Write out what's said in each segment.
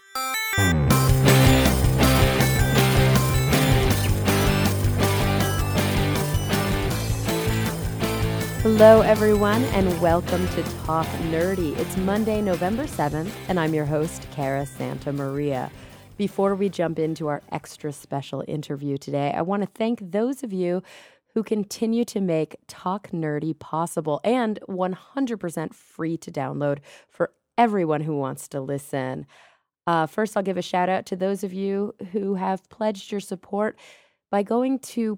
Hello, everyone, and welcome to Talk Nerdy. It's Monday, November 7th, and I'm your host, Cara Santa Maria. Before we jump into our extra special interview today, I want to thank those of you who continue to make Talk Nerdy possible and 100% free to download for everyone who wants to listen. First, I'll give a shout out to those of you who have pledged your support by going to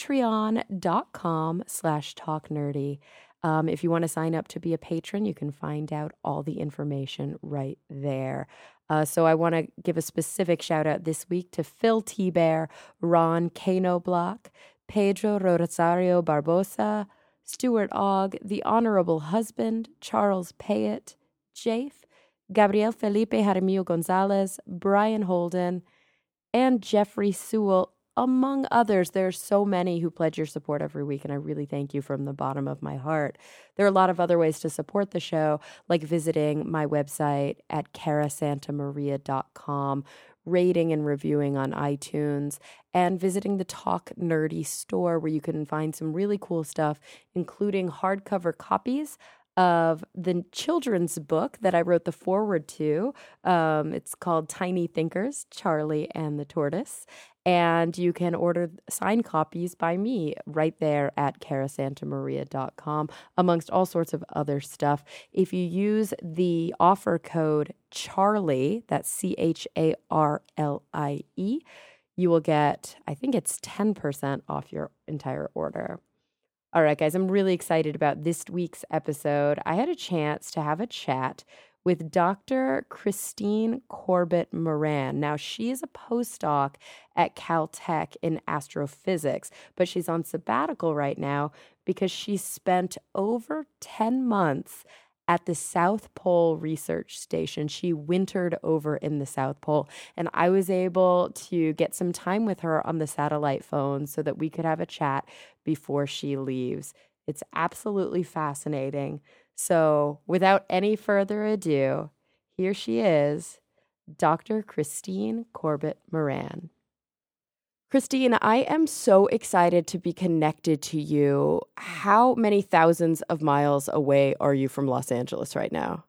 patreon.com/talknerdy. If you want to sign up to be a patron, you can find out all the information right there. So I want to give a specific shout out this week to Phil T. Bear, Ron Cano Block, Pedro Rosario Barbosa, Stuart Ogg, The Honorable Husband, Charles Payet, Jafe, Gabriel Felipe Jaramillo Gonzalez, Brian Holden, and Jeffrey Sewell, among others. There's so many who pledge your support every week, and I really thank you from the bottom of my heart. There are a lot of other ways to support the show, like visiting my website at carasantamaria.com, rating and reviewing on iTunes, and visiting the Talk Nerdy store, where you can find some really cool stuff, including hardcover copies of the children's book that I wrote the foreword to. It's called Tiny Thinkers, Charlie and the Tortoise. And you can order signed copies by me right there at carasantamaria.com, amongst all sorts of other stuff. If you use the offer code CHARLIE, that's CHARLIE, you will get, I think it's 10% off your entire order. All right, guys, I'm really excited about this week's episode. I had a chance to have a chat with Dr. Christine Corbett Moran. Now, she is a postdoc at Caltech in astrophysics, but she's on sabbatical right now because she spent over 10 months at the South Pole Research Station. She wintered over in the South Pole, and I was able to get some time with her on the satellite phone so that we could have a chat before she leaves. It's absolutely fascinating. So without any further ado, here she is, Dr. Christine Corbett Moran. Christine, I am so excited to be connected to you. How many thousands of miles away are you from Los Angeles right now?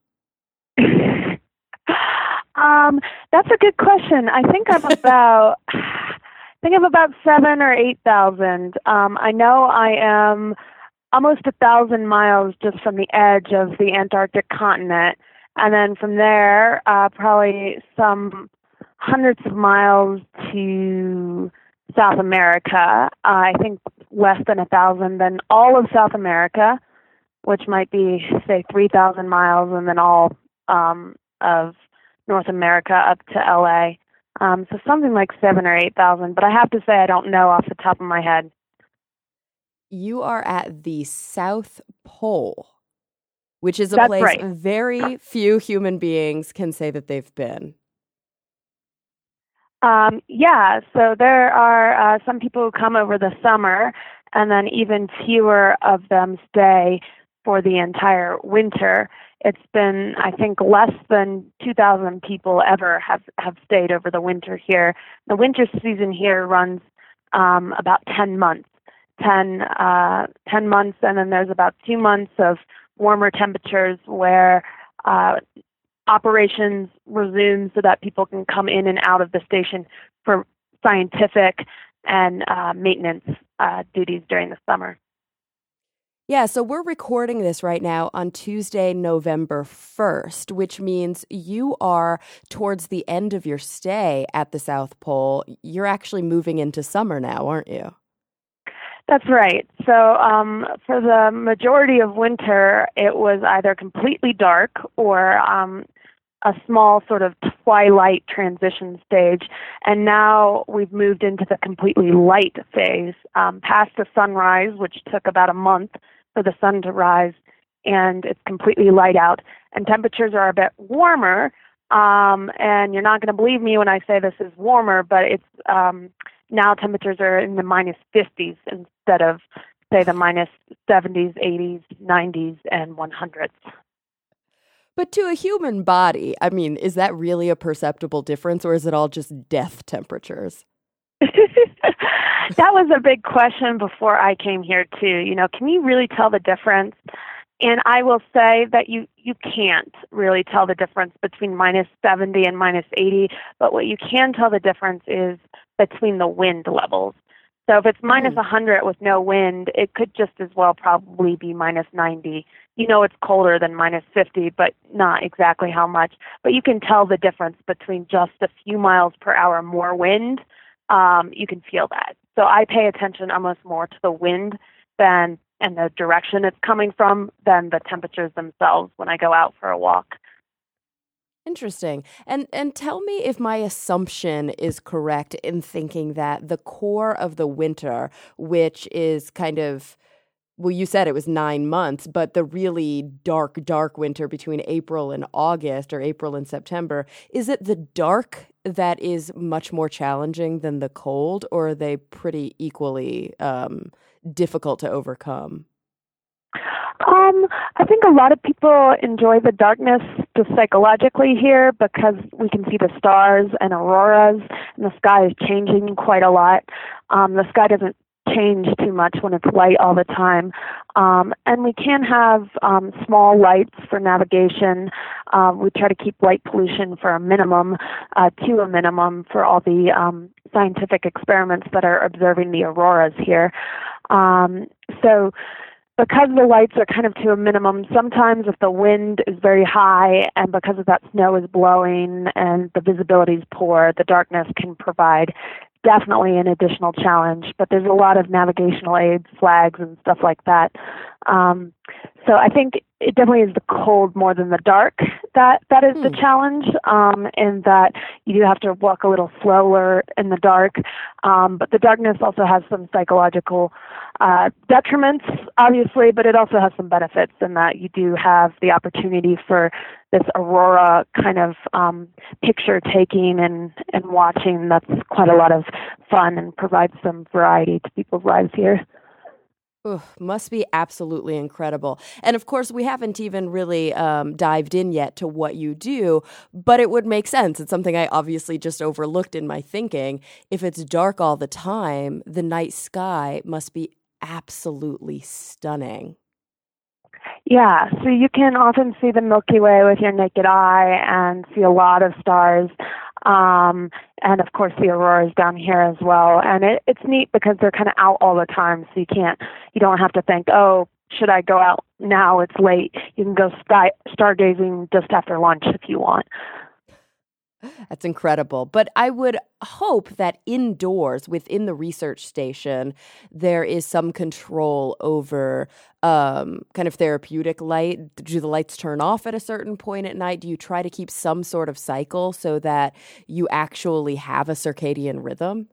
That's a good question. I think I'm about 7,000 or 8,000. I know I am almost 1,000 miles just from the edge of the Antarctic continent. And then from there, probably some hundreds of miles to South America. I think less than 1,000. Then all of South America, which might be, say, 3,000 miles, and then all of North America up to LA. So something like 7,000 or 8,000. But I have to say I don't know off the top of my head. You are at the South Pole, which is a That's place right. Very few human beings can say that they've been. Yeah, so there are some people who come over the summer, and then even fewer of them stay for the entire winter. It's been, I think, less than 2,000 people ever have stayed over the winter here. The winter season here runs about 10 months. 10 months, and then there's about 2 months of warmer temperatures where operations resume so that people can come in and out of the station for scientific and maintenance duties during the summer. Yeah, so we're recording this right now on Tuesday, November 1st, which means you are towards the end of your stay at the South Pole. You're actually moving into summer now, aren't you? That's right. So for the majority of winter, it was either completely dark or a small sort of twilight transition stage. And now we've moved into the completely light phase, past the sunrise, which took about a month for the sun to rise, and it's completely light out. And temperatures are a bit warmer, and you're not going to believe me when I say this is warmer, but it's now temperatures are in the minus 50s instead of, say, the minus 70s, 80s, 90s, and 100s. But to a human body, I mean, is that really a perceptible difference, or is it all just death temperatures? That was a big question before I came here too. Can you really tell the difference? And I will say that you can't really tell the difference between minus 70 and minus 80, but what you can tell the difference is between the wind levels. So if it's minus 100 with no wind, it could just as well probably be minus 90. It's colder than minus 50, but not exactly how much. But you can tell the difference between just a few miles per hour more wind. You can feel that. So I pay attention almost more to the wind and the direction it's coming from than the temperatures themselves when I go out for a walk. Interesting. And tell me if my assumption is correct in thinking that the core of the winter, which is kind of, well, you said it was 9 months, but the really dark, dark winter between April and August or April and September, is it the dark that is much more challenging than the cold, or are they pretty equally difficult to overcome? I think a lot of people enjoy the darkness just psychologically here because we can see the stars and auroras, and the sky is changing quite a lot. The sky doesn't change too much when it's light all the time. And we can have small lights for navigation. We try to keep light pollution for a minimum, to a minimum for all the scientific experiments that are observing the auroras here. So because the lights are kind of to a minimum, sometimes if the wind is very high and because of that snow is blowing and the visibility is poor, the darkness can provide definitely an additional challenge. But there's a lot of navigational aids, flags, and stuff like that. So I think it definitely is the cold more than the dark that is the challenge, and that you do have to walk a little slower in the dark. But the darkness also has some psychological detriments, obviously, but it also has some benefits in that you do have the opportunity for this aurora kind of picture taking and watching. That's quite a lot of fun and provides some variety to people's lives here. Ooh, must be absolutely incredible. And of course, we haven't even really dived in yet to what you do, but it would make sense. It's something I obviously just overlooked in my thinking. If it's dark all the time, the night sky must be absolutely stunning. Yeah, so you can often see the Milky Way with your naked eye and see a lot of stars. And of course the auroras down here as well. And it's neat because they're kind of out all the time. So you don't have to think, oh, should I go out now? It's late. You can go stargazing just after lunch if you want. That's incredible. But I would hope that indoors within the research station, there is some control over kind of therapeutic light. Do the lights turn off at a certain point at night? Do you try to keep some sort of cycle so that you actually have a circadian rhythm?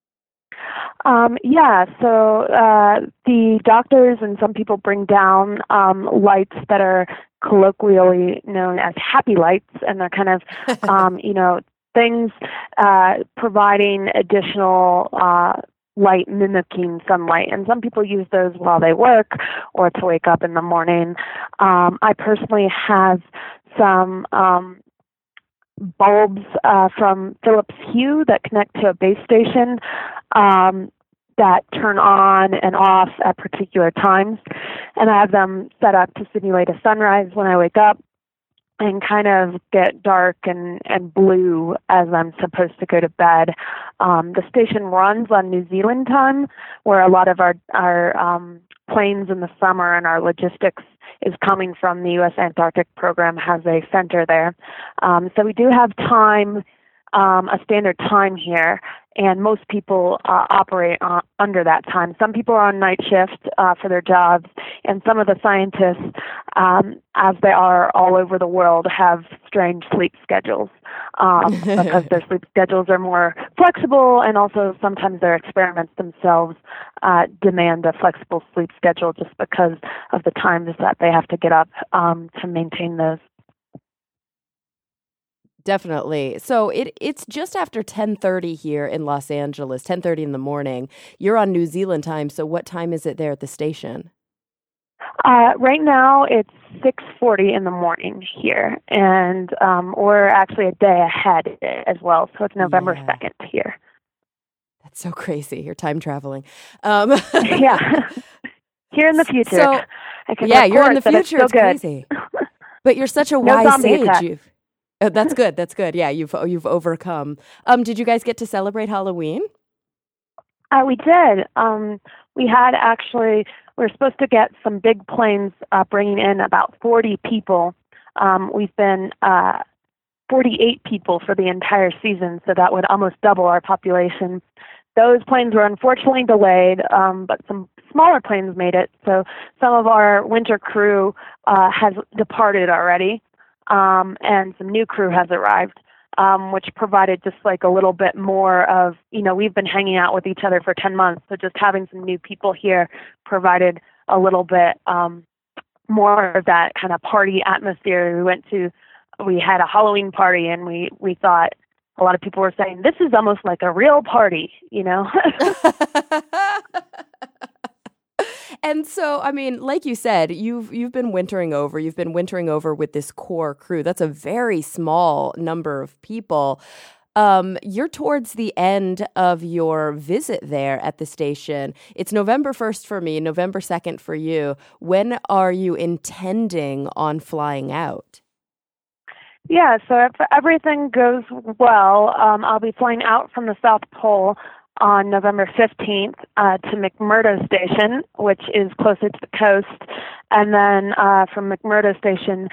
Yeah, so the doctors and some people bring down lights that are colloquially known as happy lights, and they're kind of, things providing additional light mimicking sunlight. And some people use those while they work or to wake up in the morning. I personally have some bulbs from Philips Hue that connect to a base station that turn on and off at particular times. And I have them set up to simulate a sunrise when I wake up and kind of get dark and blue as I'm supposed to go to bed. The station runs on New Zealand time, where a lot of our planes in the summer and our logistics is coming from. The U.S. Antarctic program has a center there. So we do have time, a standard time here, and most people operate under that time. Some people are on night shift for their jobs, and some of the scientists, as they are all over the world, have strange sleep schedules because their sleep schedules are more flexible, and also sometimes their experiments themselves demand a flexible sleep schedule just because of the times that they have to get up to maintain those. Definitely. So it's just after 10:30 here in Los Angeles, 10:30 in the morning. You're on New Zealand time, so what time is it there at the station? Right now it's 6:40 in the morning here, and we're actually a day ahead as well. So it's November Yeah, 2nd here. that's so crazy. You're time traveling. Yeah, here in the future, So, I can yeah, you're in report the that it's future. still It's good. crazy. But you're such a No wise zombie sage. attack. You've That's good. That's good. Yeah, you've overcome. Did you guys get to celebrate Halloween? We did. We had actually, we were supposed to get some big planes bringing in about 40 people. We've been 48 people for the entire season, so that would almost double our population. Those planes were unfortunately delayed, but some smaller planes made it. So some of our winter crew has departed already, and some new crew has arrived, which provided just like a little bit more of, we've been hanging out with each other for 10 months, so just having some new people here provided a little bit more of that kind of party atmosphere. We had a Halloween party, and we thought, a lot of people were saying, this is almost like a real party. And so, I mean, like you said, you've been wintering over. You've been wintering over with this core crew. That's a very small number of people. You're towards the end of your visit there at the station. It's November 1st for me, November 2nd for you. When are you intending on flying out? Yeah, so if everything goes well, I'll be flying out from the South Pole on November 15th to McMurdo Station, which is closer to the coast, and then from McMurdo Station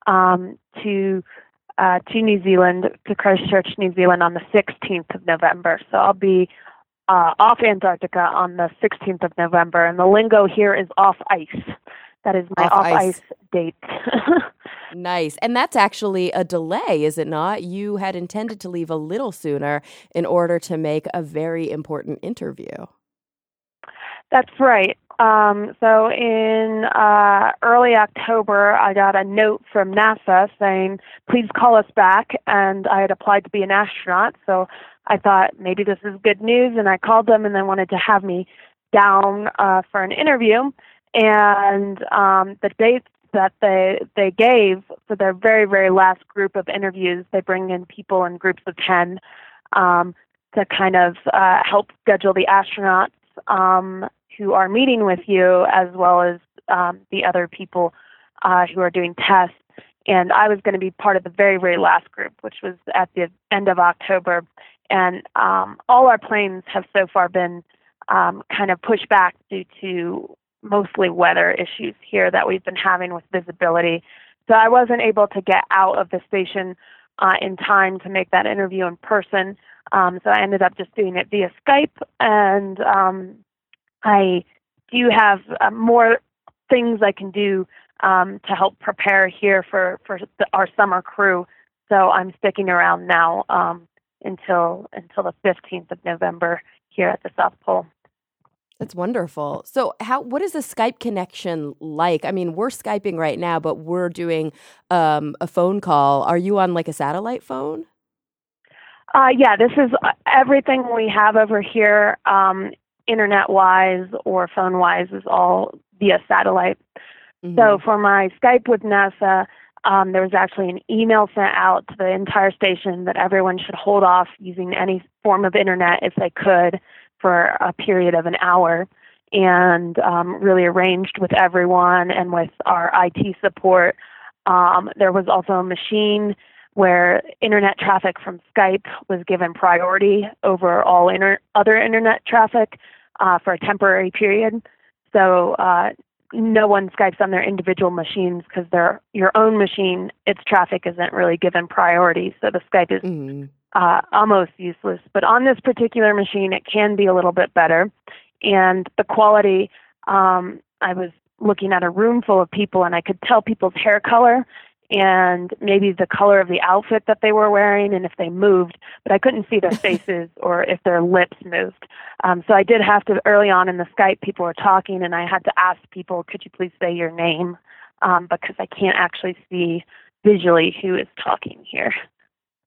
to New Zealand, to Christchurch, New Zealand on the 16th of November. So I'll be off Antarctica on the 16th of November, and the lingo here is off ice. That is my off ice date. Nice. And that's actually a delay, is it not? You had intended to leave a little sooner in order to make a very important interview. That's right. So in early October, I got a note from NASA saying, please call us back. And I had applied to be an astronaut. So I thought maybe this is good news. And I called them, and they wanted to have me down for an interview. And the dates that they gave for their very, very last group of interviews, they bring in people in groups of 10 to kind of help schedule the astronauts who are meeting with you, as well as the other people who are doing tests. And I was going to be part of the very, very last group, which was at the end of October. And all our planes have so far been kind of pushed back due to mostly weather issues here that we've been having with visibility. So I wasn't able to get out of the station in time to make that interview in person. So I ended up just doing it via Skype. And I do have more things I can do to help prepare here for our summer crew. So I'm sticking around now until the 15th of November here at the South Pole. That's wonderful. So what is the Skype connection like? I mean, we're Skyping right now, but we're doing a phone call. Are you on like a satellite phone? Yeah, this is everything we have over here, internet-wise or phone-wise, is all via satellite. Mm-hmm. So for my Skype with NASA, there was actually an email sent out to the entire station that everyone should hold off using any form of internet if they could for a period of an hour, and really arranged with everyone and with our IT support. There was also a machine where internet traffic from Skype was given priority over all other internet traffic for a temporary period. So no one Skypes on their individual machines because they're your own machine. Its traffic isn't really given priority, so the Skype is almost useless. But on this particular machine, it can be a little bit better. And the quality, I was looking at a room full of people, and I could tell people's hair color and maybe the color of the outfit that they were wearing and if they moved, but I couldn't see their faces or if their lips moved. So I did have to, early on in the Skype, people were talking, and I had to ask people, could you please say your name? Because I can't actually see visually who is talking here.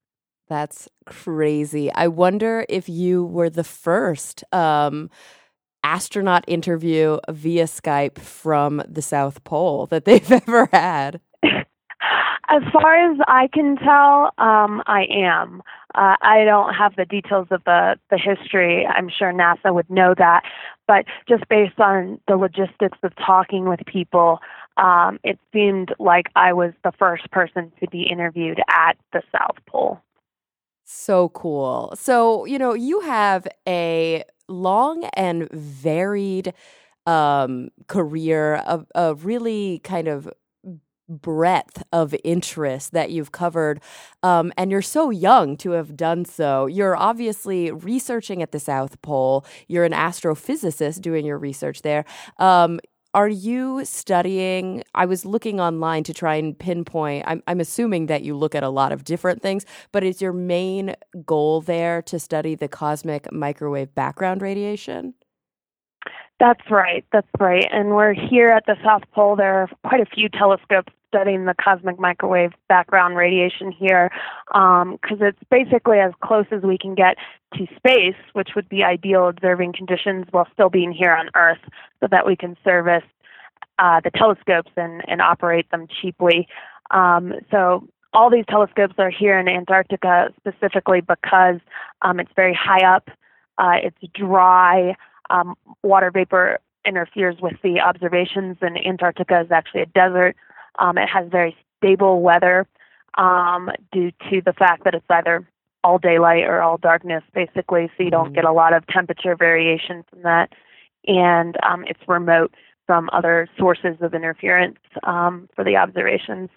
That's crazy. I wonder if you were the first astronaut interview via Skype from the South Pole that they've ever had. As far as I can tell, I am. I don't have the details of the history. I'm sure NASA would know that. But just based on the logistics of talking with people, it seemed like I was the first person to be interviewed at the South Pole. So cool. So, you have a long and varied career, a really kind of breadth of interest that you've covered. And you're so young to have done so. You're obviously researching at the South Pole. You're an astrophysicist doing your research there. Are you studying? I was looking online to try and pinpoint. I'm assuming that you look at a lot of different things, but is your main goal there to study the cosmic microwave background radiation? That's right. And we're here at the South Pole. There are quite a few telescopes studying the cosmic microwave background radiation here, because it's basically as close as we can get to space, which would be ideal observing conditions while still being here on Earth, so that we can service the telescopes and operate them cheaply. So all these telescopes are here in Antarctica specifically because it's very high up, it's dry, water vapor interferes with the observations, and Antarctica is actually a desert. It has very stable weather due to the fact that it's either all daylight or all darkness, basically, so you don't get a lot of temperature variation from that. And it's remote from other sources of interference for the observations.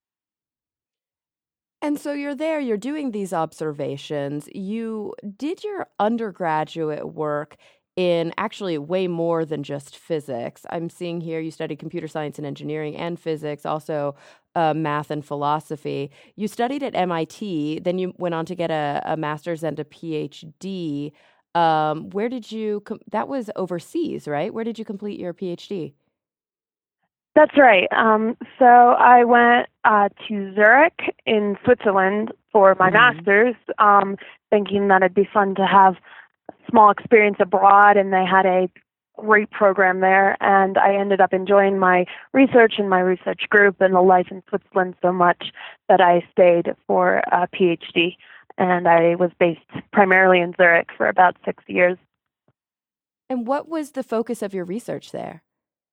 And so you're there, you're doing these observations. You did your undergraduate work in actually way more than just physics. I'm seeing here you studied computer science and engineering and physics, also math and philosophy. You studied at MIT, then you went on to get a master's and a PhD. Where did you, that was overseas, right? Where did you complete your PhD? That's right. So I went to Zurich in Switzerland for my master's, thinking that it'd be fun to have small experience abroad, and they had a great program there, and I ended up enjoying my research and my research group and the life in Switzerland so much that I stayed for a PhD, and I was based primarily in Zurich for about 6 years. And what was the focus of your research there?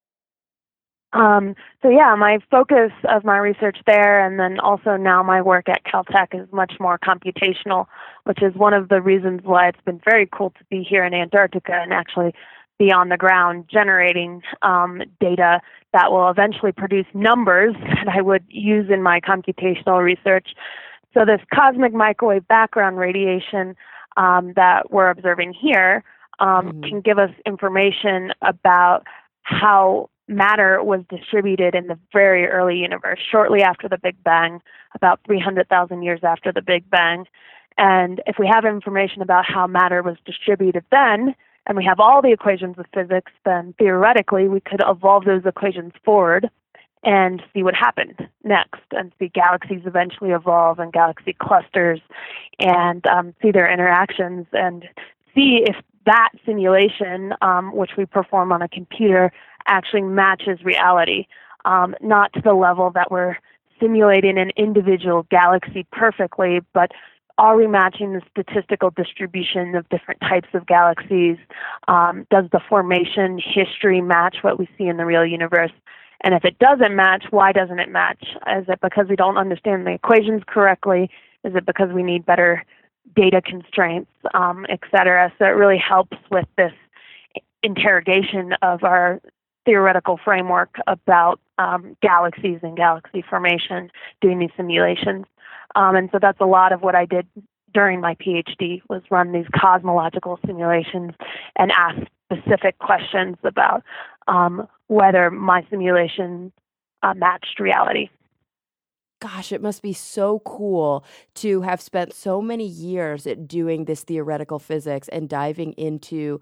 My focus of my research there, and then also now my work at Caltech, is much more computational, which is one of the reasons why it's been very cool to be here in Antarctica and actually be on the ground generating data that will eventually produce numbers that I would use in my computational research. So this cosmic microwave background radiation that we're observing here can give us information about how matter was distributed in the very early universe, shortly after the Big Bang, about 300,000 years after the Big Bang. And if we have information about how matter was distributed then, and we have all the equations of physics, then theoretically we could evolve those equations forward and see what happened next, and see galaxies eventually evolve and galaxy clusters, and see their interactions, and see if that simulation, which we perform on a computer, actually matches reality, not to the level that we're simulating an individual galaxy perfectly, but are we matching the statistical distribution of different types of galaxies? Does the formation history match what we see in the real universe? And if it doesn't match, why doesn't it match? Is it because we don't understand the equations correctly? Is it because we need better data constraints, et cetera? So it really helps with this interrogation of our theoretical framework about galaxies and galaxy formation, doing these simulations. And so that's a lot of what I did during my PhD, was run these cosmological simulations and ask specific questions about whether my simulation matched reality. Gosh, it must be so cool to have spent so many years at doing this theoretical physics and diving into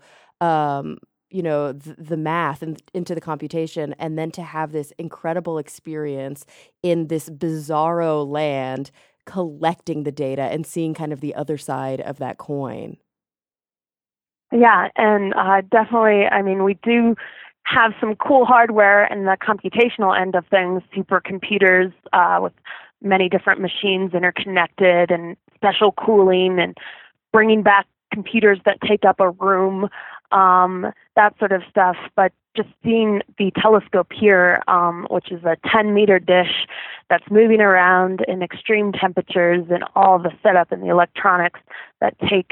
the math and into the computation, and then to have this incredible experience in this bizarro land, collecting the data and seeing kind of the other side of that coin. Yeah, and definitely, I mean, we do have some cool hardware in the computational end of things, supercomputers with many different machines interconnected and special cooling and bringing back computers that take up a room, that sort of stuff. But just seeing the telescope here, which is a 10-meter dish that's moving around in extreme temperatures, and all the setup and the electronics that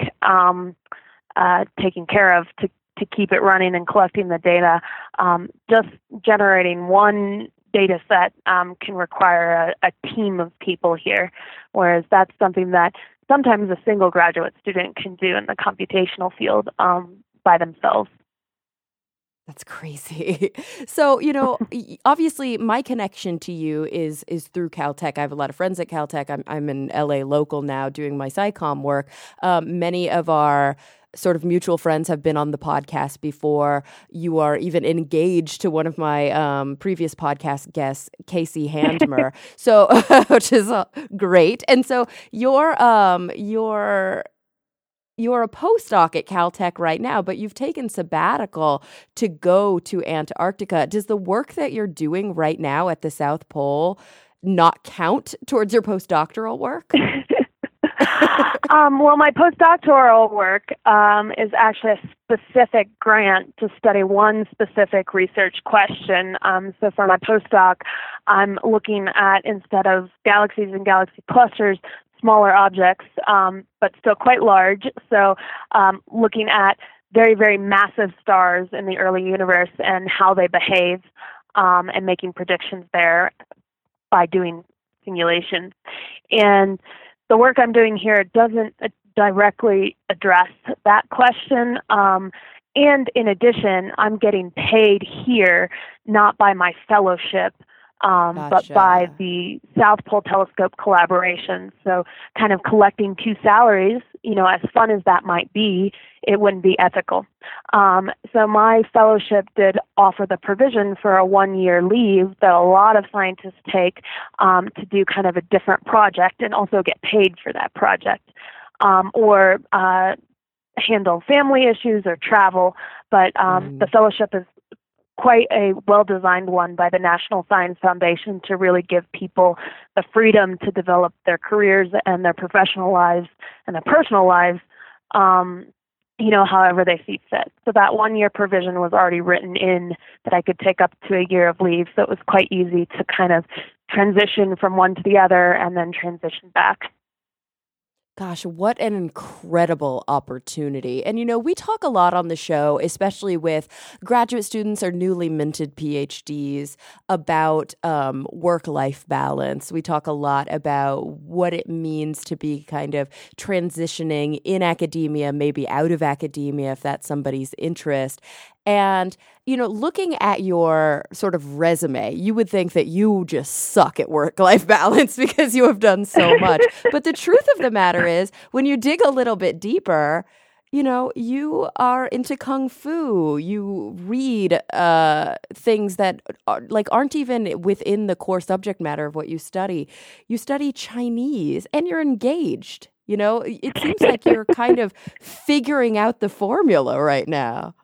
taking care of to keep it running and collecting the data. Just generating one data set can require a team of people here, whereas that's something that sometimes a single graduate student can do in the computational field by themselves. That's crazy. So, obviously my connection to you is through Caltech. I have a lot of friends at Caltech. I'm in LA local now doing my SciComm work. Many of our sort of mutual friends have been on the podcast before. You are even engaged to one of my previous podcast guests, Casey Handmer. So, which is great. And so you're a postdoc at Caltech right now, but you've taken sabbatical to go to Antarctica. Does the work that you're doing right now at the South Pole not count towards your postdoctoral work? Well, my postdoctoral work is actually a specific grant to study one specific research question. So for my postdoc, I'm looking at, instead of galaxies and galaxy clusters, smaller objects, but still quite large. So looking at very, very massive stars in the early universe and how they behave, and making predictions there by doing simulations. And the work I'm doing here doesn't directly address that question. And in addition, I'm getting paid here not by my fellowship, but by the South Pole Telescope collaboration. So kind of collecting two salaries, as fun as that might be, it wouldn't be ethical. So my fellowship did offer the provision for a 1-year leave that a lot of scientists take to do kind of a different project and also get paid for that project, or handle family issues or travel. But the fellowship is quite a well-designed one by the National Science Foundation to really give people the freedom to develop their careers and their professional lives and their personal lives, however they see fit. So that 1-year provision was already written in that I could take up to a year of leave. So it was quite easy to kind of transition from one to the other and then transition back. Gosh, what an incredible opportunity. And, we talk a lot on the show, especially with graduate students or newly minted PhDs, about work-life balance. We talk a lot about what it means to be kind of transitioning in academia, maybe out of academia, if that's somebody's interest. And, looking at your sort of resume, you would think that you just suck at work-life balance because you have done so much. But the truth of the matter is, when you dig a little bit deeper, you are into Kung Fu. You read things that aren't even within the core subject matter of what you study. You study Chinese, and you're engaged. It seems like you're kind of figuring out the formula right now.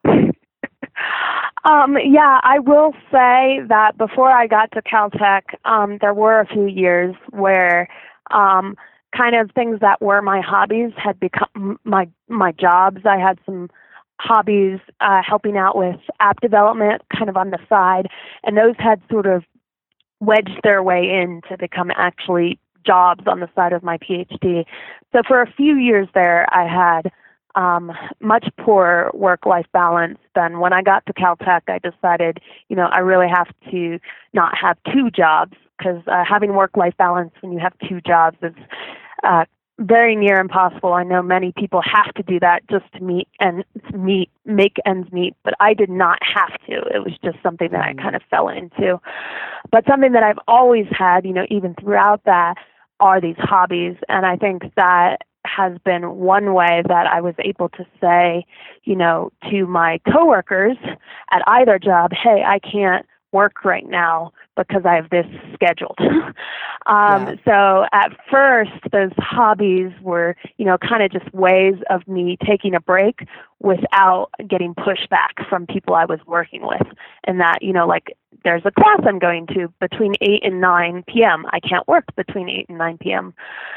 Yeah, I will say that before I got to Caltech, there were a few years where kind of things that were my hobbies had become my jobs. I had some hobbies helping out with app development kind of on the side, and those had sort of wedged their way in to become actually jobs on the side of my PhD. So for a few years there, I had much poorer work-life balance. Then when I got to Caltech, I decided, I really have to not have two jobs, because having work-life balance when you have two jobs is very near impossible. I know many people have to do that just to make ends meet, but I did not have to. It was just something that I kind of fell into. But something that I've always had, even throughout that, are these hobbies, and I think that has been one way that I was able to say, to my coworkers at either job, hey, I can't work right now because I have this scheduled. Yeah. So at first, those hobbies were, kind of just ways of me taking a break without getting pushback from people I was working with. And that, like there's a class I'm going to between 8 and 9 p.m. I can't work between 8 and 9 p.m.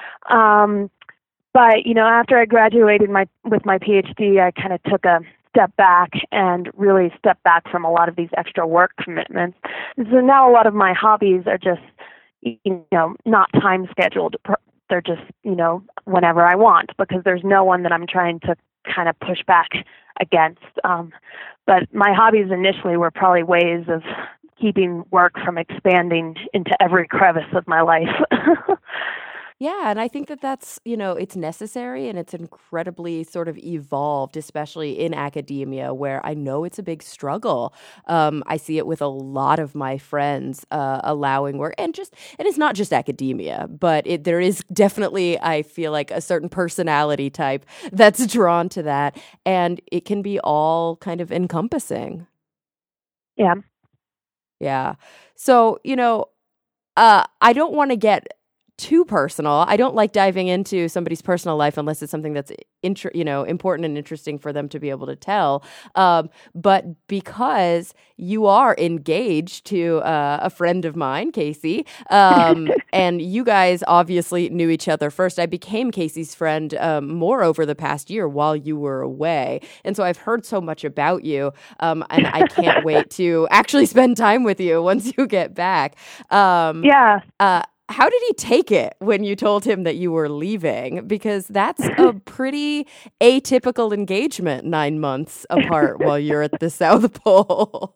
But, after I graduated with my PhD, I kind of took a step back and really step back from a lot of these extra work commitments. And so now a lot of my hobbies are just, not time scheduled. They're just, whenever I want, because there's no one that I'm trying to kind of push back against. But my hobbies initially were probably ways of keeping work from expanding into every crevice of my life. Yeah, and I think that that's, it's necessary and it's incredibly sort of evolved, especially in academia, where I know it's a big struggle. I see it with a lot of my friends allowing work, and it's not just academia, but there is definitely, I feel like, a certain personality type that's drawn to that, and it can be all kind of encompassing. Yeah. Yeah. So, I don't want to get too personal. I don't like diving into somebody's personal life unless it's something that's important and interesting for them to be able to tell. But because you are engaged to a friend of mine, Casey, and you guys obviously knew each other first. I became Casey's friend more over the past year while you were away, and so I've heard so much about you, and I can't wait to actually spend time with you once you get back. Yeah. How did he take it when you told him that you were leaving? Because that's a pretty atypical engagement, 9 months apart while you're at the South Pole.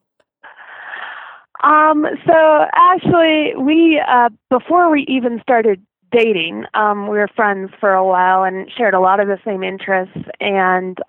So actually, we before we even started dating, we were friends for a while and shared a lot of the same interests. And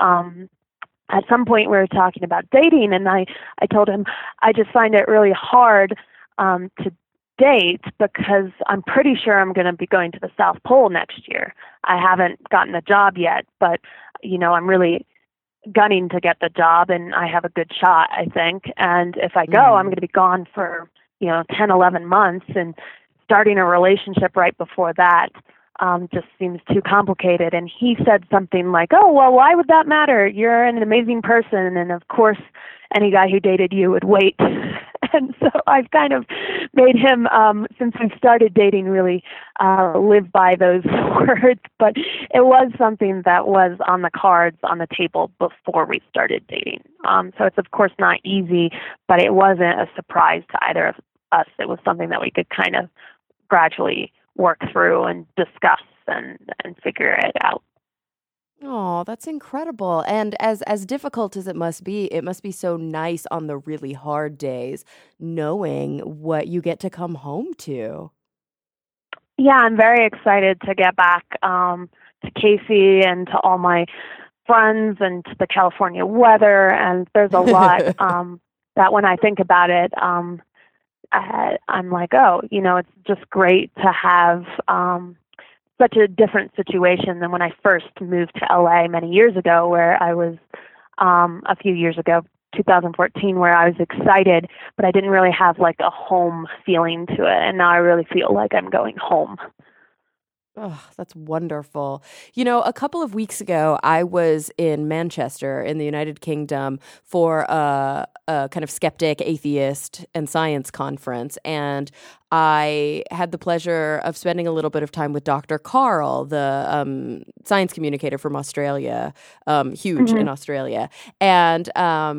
at some point, we were talking about dating, and I told him I just find it really hard to date because I'm pretty sure I'm going to be going to the South Pole next year. I haven't gotten a job yet, but I'm really gunning to get the job, and I have a good shot, I think. And if I go, I'm going to be gone for 10, 11 months, and starting a relationship right before that just seems too complicated. And he said something like, "Oh, well, why would that matter? You're an amazing person, and of course any guy who dated you would wait." And so I've kind of made him, since we've started dating, really live by those words. But it was something that was on the cards, on the table before we started dating. So it's, of course, not easy, but it wasn't a surprise to either of us. It was something that we could kind of gradually work through and discuss and figure it out. Oh, that's incredible. And as difficult as it must be so nice on the really hard days knowing what you get to come home to. Yeah, I'm very excited to get back to Casey and to all my friends and to the California weather. And there's a lot that when I think about it, I'm like, oh, it's just great to have such a different situation than when I first moved to LA many years ago, where I was a few years ago, 2014, where I was excited, but I didn't really have like a home feeling to it. And now I really feel like I'm going home. Oh, that's wonderful. A couple of weeks ago, I was in Manchester in the United Kingdom for a kind of skeptic, atheist, and science conference. And I had the pleasure of spending a little bit of time with Dr. Carl, the science communicator from Australia, huge in Australia. And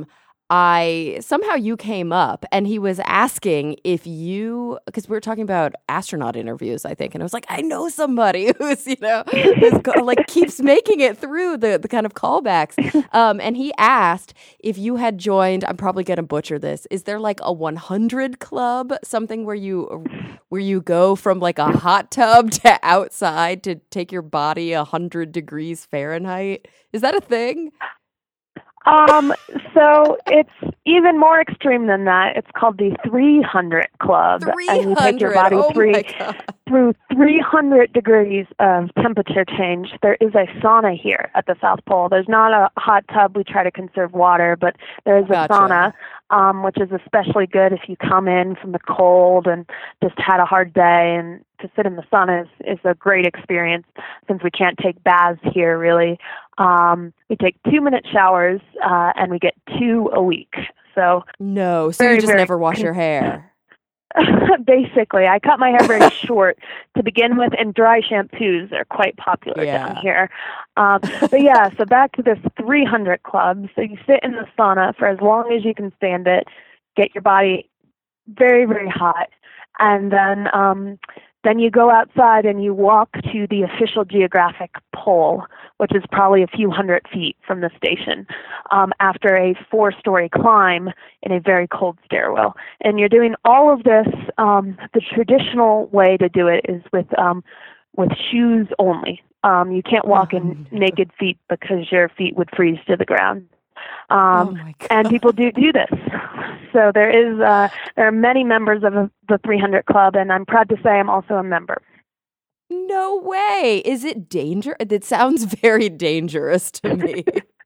somehow you came up and he was asking if because we were talking about astronaut interviews, I think. And I was like, I know somebody who's, like keeps making it through the kind of callbacks. And he asked if you had joined, I'm probably going to butcher this. Is there like a 100 club, something where you go from like a hot tub to outside to take your body 100 degrees Fahrenheit? Is that a thing? So it's, even more extreme than that. It's called the 300 Club. 300. And you take your body through 300 degrees of temperature change. There is a sauna here at the South Pole. There's not a hot tub. We try to conserve water, but there is a sauna, which is especially good if you come in from the cold and just had a hard day. And to sit in the sauna is a great experience since we can't take baths here, really. We take 2-minute showers, and we get 2 a week. So you just never wash your hair. Basically, I cut my hair very short to begin with, and dry shampoos are quite popular down here. So back to this 300 Club. So you sit in the sauna for as long as you can stand it, get your body very, very hot, and then you go outside and you walk to the official geographic pole, which is probably a few hundred feet from the station, after a 4-story climb in a very cold stairwell. And you're doing all of this. The traditional way to do it is with shoes only. You can't walk in naked feet because your feet would freeze to the ground. And people do this. So there are many members of the 300 Club, and I'm proud to say I'm also a member. No way. Is it dangerous? It sounds very dangerous to me.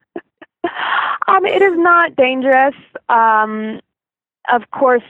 It is not dangerous. Of course,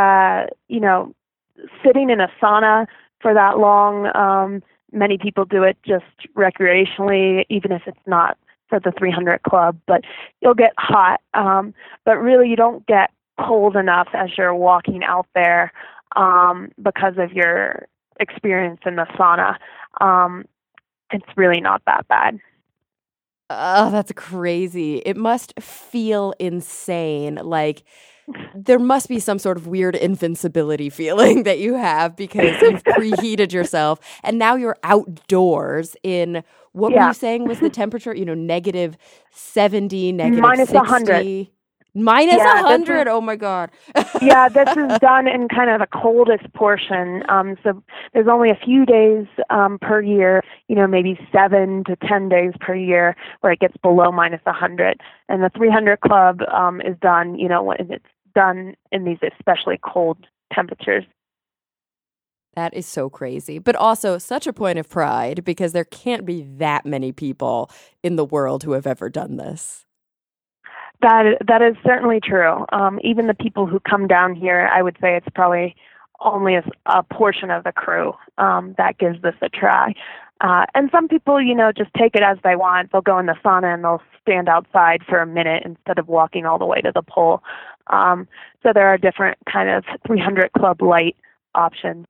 sitting in a sauna for that long, many people do it just recreationally, even if it's not for the 300 Club, but you'll get hot. But really you don't get cold enough as you're walking out there because of your experience in the sauna. It's really not that bad. Oh, that's crazy. It must feel insane. Like there must be some sort of weird invincibility feeling that you have because you've preheated yourself and now you're outdoors in what were you saying was the temperature? -70, minus -60. 100. Minus 100. Oh my God. Yeah, this is done in kind of the coldest portion. So there's only a few days per year, maybe 7 to 10 days per year where it gets below minus 100. And the 300 Club is done, when it's done in these especially cold temperatures. That is so crazy, but also such a point of pride because there can't be that many people in the world who have ever done this. That is certainly true. Even the people who come down here, I would say it's probably only a portion of the crew that gives this a try. And some people, just take it as they want. They'll go in the sauna and they'll stand outside for a minute instead of walking all the way to the pole. So there are different kind of 300 Club light options.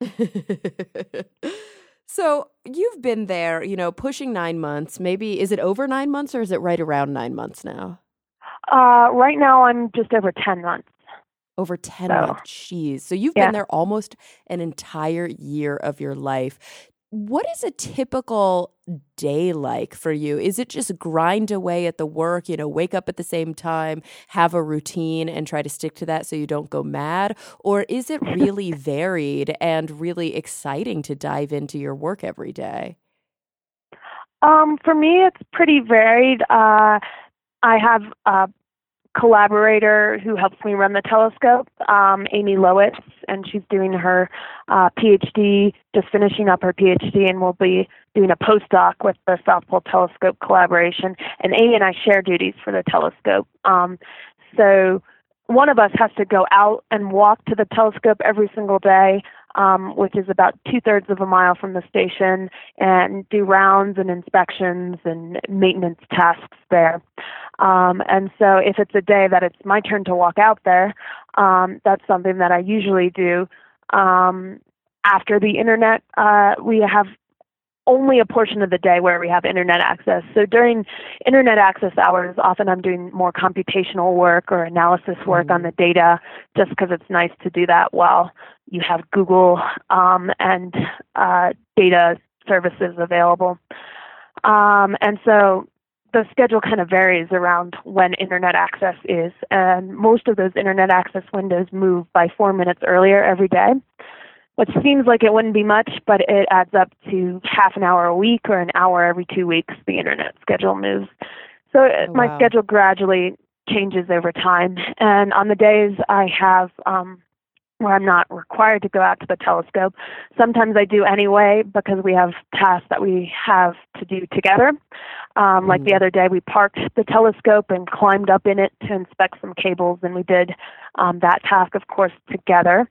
So you've been there, pushing 9 months. Maybe, is it over 9 months or is it right around 9 months now? Right now I'm just over 10 months. Over 10 months. Jeez. So you've been there almost an entire year of your life. What is a typical day like for you? Is it just grind away at the work, wake up at the same time, have a routine and try to stick to that so you don't go mad? Or is it really varied and really exciting to dive into your work every day? For me, it's pretty varied. I have a collaborator who helps me run the telescope, Amy Lowitz, and she's doing her PhD, just finishing up her PhD, and we'll be doing a postdoc with the South Pole Telescope collaboration. And Amy and I share duties for the telescope. So one of us has to go out and walk to the telescope every single day, which is about 2/3 of a mile from the station, and do rounds and inspections and maintenance tasks there. And so if it's a day that it's my turn to walk out there, that's something that I usually do. After the internet, we have only a portion of the day where we have internet access. So during internet access hours, often I'm doing more computational work or analysis work on the data, just because it's nice to do that while you have Google and data services available. And so the schedule kind of varies around when internet access is, and most of those internet access windows move by 4 minutes earlier every day, which seems like it wouldn't be much, but it adds up to half an hour a week or an hour every 2 weeks. The internet schedule moves. So my schedule gradually changes over time. And on the days I have where I'm not required to go out to the telescope, sometimes I do anyway because we have tasks that we have to do together. Like the other day, we parked the telescope and climbed up in it to inspect some cables, and we did that task, of course, together.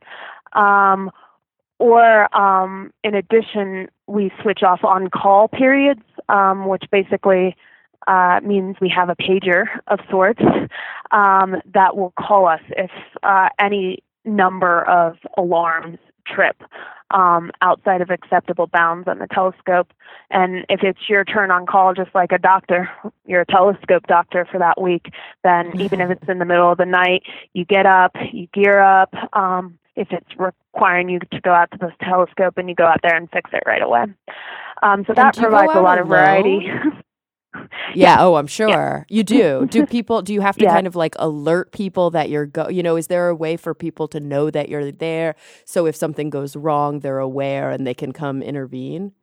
Or in addition, we switch off on-call periods, which basically means we have a pager of sorts that will call us if any number of alarms trip outside of acceptable bounds on the telescope. And if it's your turn on call, just like a doctor, you're a telescope doctor for that week, then even if it's in the middle of the night, you get up, you gear up. If it's requiring you to go out to the telescope, and you go out there and fix it right away. So that provides a lot of variety. Yeah. Oh, I'm sure you do. Do you have to kind of like alert people that you're is there a way for people to know that you're there? So if something goes wrong, they're aware and they can come intervene?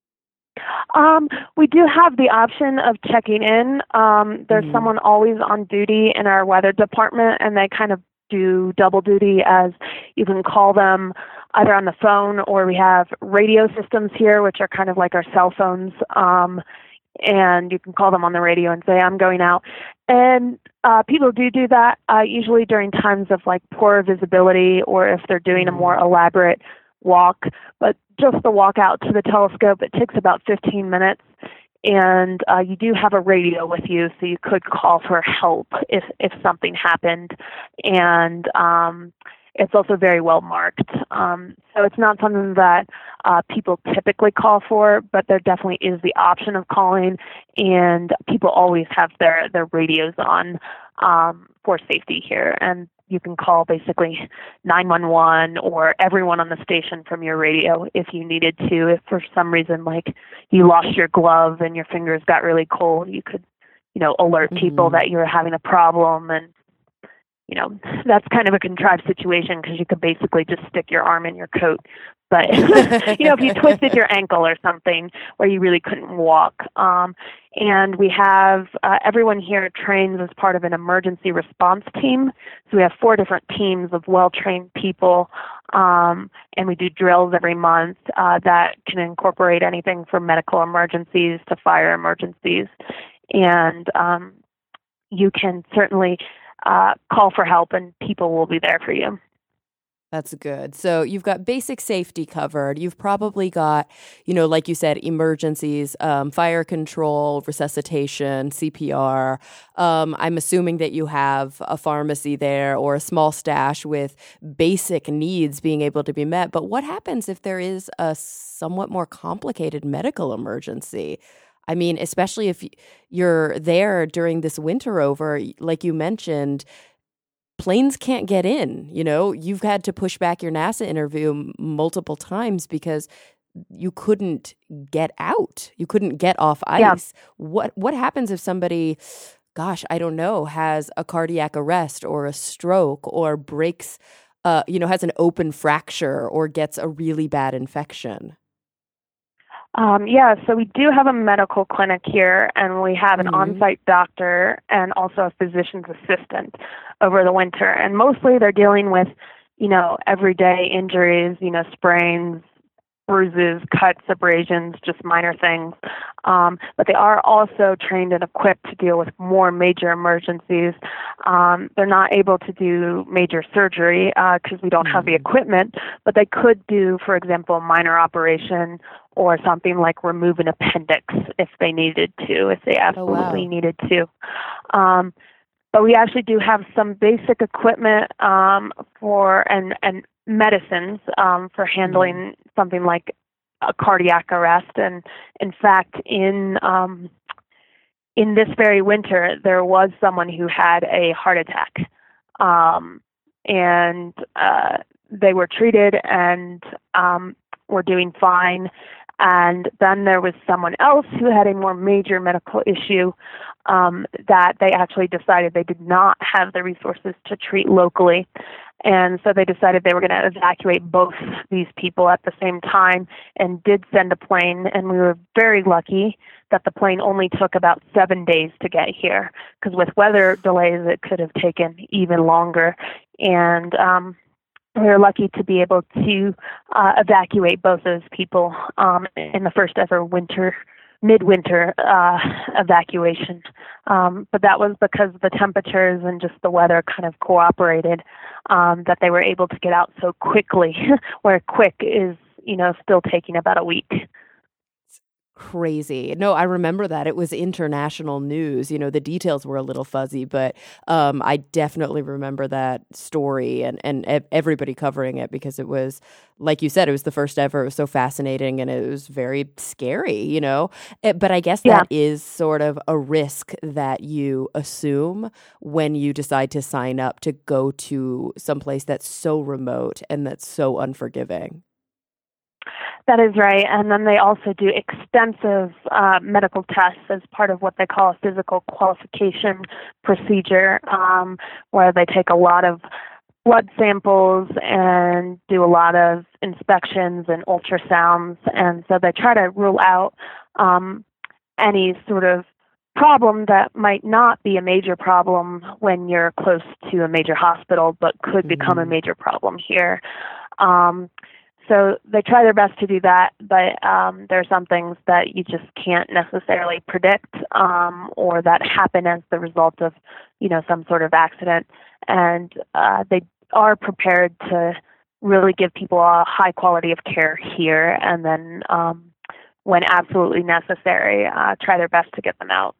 We do have the option of checking in. There's someone always on duty in our weather department, and they kind of do double duty, as you can call them either on the phone, or we have radio systems here, which are kind of like our cell phones. And you can call them on the radio and say, I'm going out. And people do that usually during times of like poor visibility, or if they're doing a more elaborate walk. But just the walk out to the telescope, it takes about 15 minutes. And you do have a radio with you, so you could call for help if something happened. And it's also very well marked. So it's not something that people typically call for, but there definitely is the option of calling, and people always have their radios on for safety here. And you can call basically 911 or everyone on the station from your radio if you needed to. If for some reason, like you lost your glove and your fingers got really cold, you could, alert people that you're having a problem. And that's kind of a contrived situation because you could basically just stick your arm in your coat. But, if you twisted your ankle or something where you really couldn't walk. And we have everyone here trains as part of an emergency response team. So we have 4 different teams of well-trained people, and we do drills every month that can incorporate anything from medical emergencies to fire emergencies. And you can certainly call for help, and people will be there for you. That's good. So you've got basic safety covered. You've probably got, like you said, emergencies, fire control, resuscitation, CPR. I'm assuming that you have a pharmacy there or a small stash with basic needs being able to be met. But what happens if there is a somewhat more complicated medical emergency? I mean, especially if you're there during this winter over, like you mentioned, planes can't get in. You've had to push back your NASA interview multiple times because you couldn't get out. You couldn't get off ice. Yeah. What happens if somebody, gosh, I don't know, has a cardiac arrest or a stroke or breaks, has an open fracture or gets a really bad infection? So we do have a medical clinic here, and we have an on-site doctor and also a physician's assistant over the winter. And mostly they're dealing with, everyday injuries, sprains, bruises, cuts, abrasions, just minor things. But they are also trained and equipped to deal with more major emergencies. They're not able to do major surgery because we don't have the equipment, but they could do, for example, a minor operation or something like remove an appendix if they needed to, if they absolutely needed to. But we actually do have some basic equipment for and medicines for handling something like a cardiac arrest. And in fact, in this very winter, there was someone who had a heart attack, and they were treated and were doing fine. And then there was someone else who had a more major medical issue that they actually decided they did not have the resources to treat locally. And so they decided they were going to evacuate both these people at the same time and did send a plane. And we were very lucky that the plane only took about 7 days to get here, because with weather delays, it could have taken even longer. And we were lucky to be able to evacuate both those people in the first ever midwinter evacuation. But that was because the temperatures and just the weather kind of cooperated, that they were able to get out so quickly, where quick is, still taking about a week. Crazy. No, I remember that. It was international news. The details were a little fuzzy, but I definitely remember that story and everybody covering it, because it was, like you said, it was the first ever. It was so fascinating, and it was very scary, But I guess that is sort of a risk that you assume when you decide to sign up to go to someplace that's so remote and that's so unforgiving. That is right. And then they also do extensive medical tests as part of what they call a physical qualification procedure, where they take a lot of blood samples and do a lot of inspections and ultrasounds. And so they try to rule out any sort of problem that might not be a major problem when you're close to a major hospital, but could become a major problem here. So they try their best to do that, but there are some things that you just can't necessarily predict, or that happen as the result of, some sort of accident. And they are prepared to really give people a high quality of care here, and then when absolutely necessary, try their best to get them out.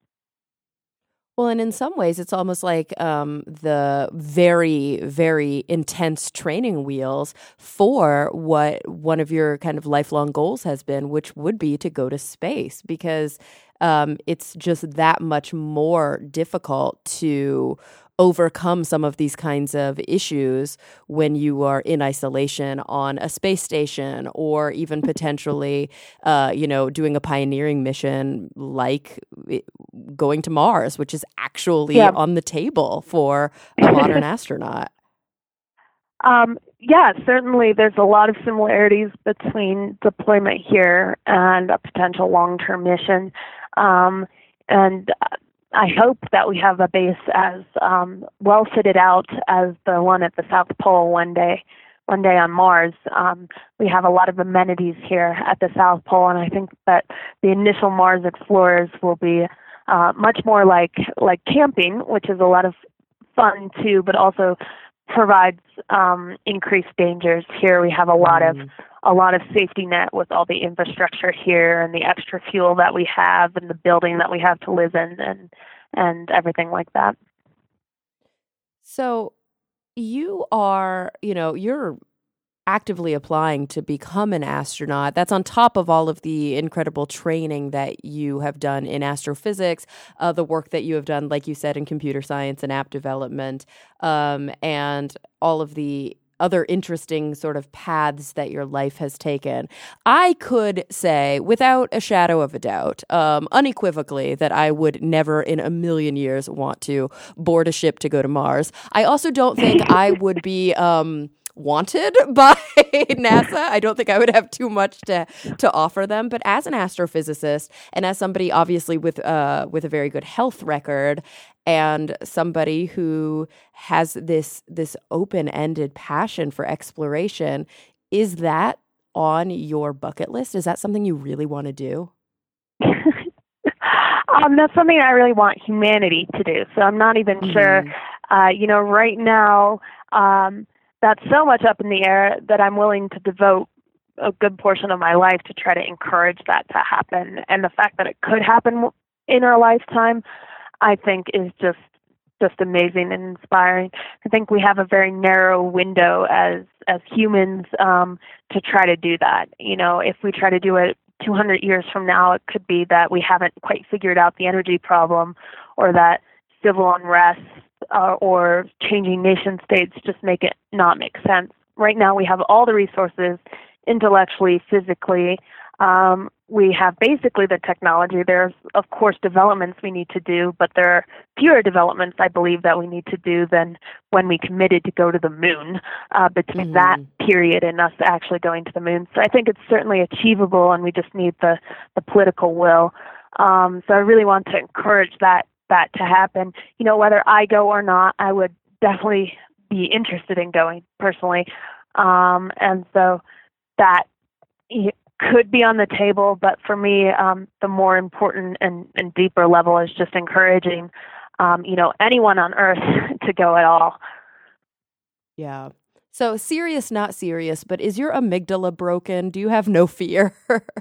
Well, and in some ways, it's almost like the very, very intense training wheels for what one of your kind of lifelong goals has been, which would be to go to space, because it's just that much more difficult to overcome some of these kinds of issues when you are in isolation on a space station, or even potentially, doing a pioneering mission like going to Mars, which is actually on the table for a modern astronaut. Certainly there's a lot of similarities between deployment here and a potential long-term mission. And I hope that we have a base as well fitted out as the one at the South Pole one day on Mars. We have a lot of amenities here at the South Pole, and I think that the initial Mars explorers will be much more like camping, which is a lot of fun too, but also provides increased dangers. Here we have a lot of safety net with all the infrastructure here and the extra fuel that we have and the building that we have to live in and everything like that. So you are, you're actively applying to become an astronaut. That's on top of all of the incredible training that you have done in astrophysics, the work that you have done, like you said, in computer science and app development, and all of the other interesting sort of paths that your life has taken. I could say, without a shadow of a doubt, unequivocally, that I would never in a million years want to board a ship to go to Mars. I also don't think I would be wanted by NASA. I don't think I would have too much to offer them. But as an astrophysicist, and as somebody obviously with a very good health record, and somebody who has this open-ended passion for exploration, is that on your bucket list? Is that something you really want to do? That's something I really want humanity to do. So I'm not even sure. Right now, that's so much up in the air that I'm willing to devote a good portion of my life to try to encourage that to happen. And the fact that it could happen in our lifetime, I think, is just amazing and inspiring. I think we have a very narrow window as humans to try to do that. If we try to do it 200 years from now, it could be that we haven't quite figured out the energy problem, or that civil unrest or changing nation states just make it not make sense. Right now we have all the resources intellectually, physically. We have basically the technology. There's, of course, developments we need to do, but there are fewer developments, I believe, that we need to do than when we committed to go to the moon, between that period and us actually going to the moon. So I think it's certainly achievable, and we just need the political will. So I really want to encourage that to happen. You know, whether I go or not, I would definitely be interested in going personally. And so that could be on the table, but for me, the more important and deeper level is just encouraging, anyone on Earth to go at all. Yeah. So serious, not serious, but is your amygdala broken? Do you have no fear?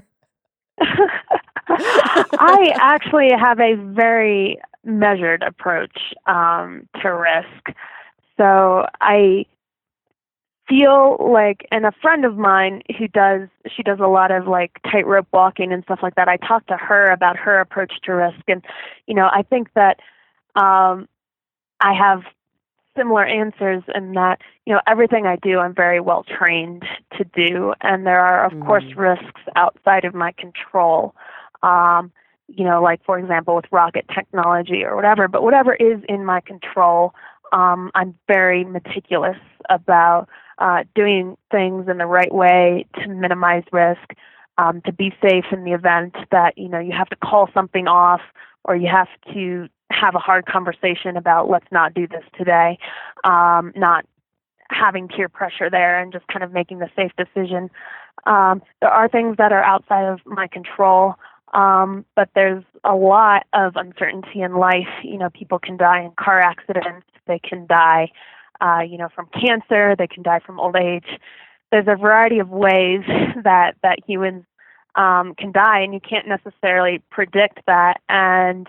I actually have a very measured approach to risk. So I feel like, and a friend of mine she does a lot of like tightrope walking and stuff like that. I talked to her about her approach to risk, and I think that I have similar answers in that everything I do I'm very well trained to do, and there are of course risks outside of my control. Like for example with rocket technology or whatever, but whatever is in my control, I'm very meticulous about doing things in the right way to minimize risk, to be safe in the event that you have to call something off, or you have to have a hard conversation about let's not do this today, not having peer pressure there and just kind of making the safe decision. There are things that are outside of my control, but there's a lot of uncertainty in life. People can die in car accidents. They can die, from cancer. They can die from old age. There's a variety of ways that humans can die, and you can't necessarily predict that. And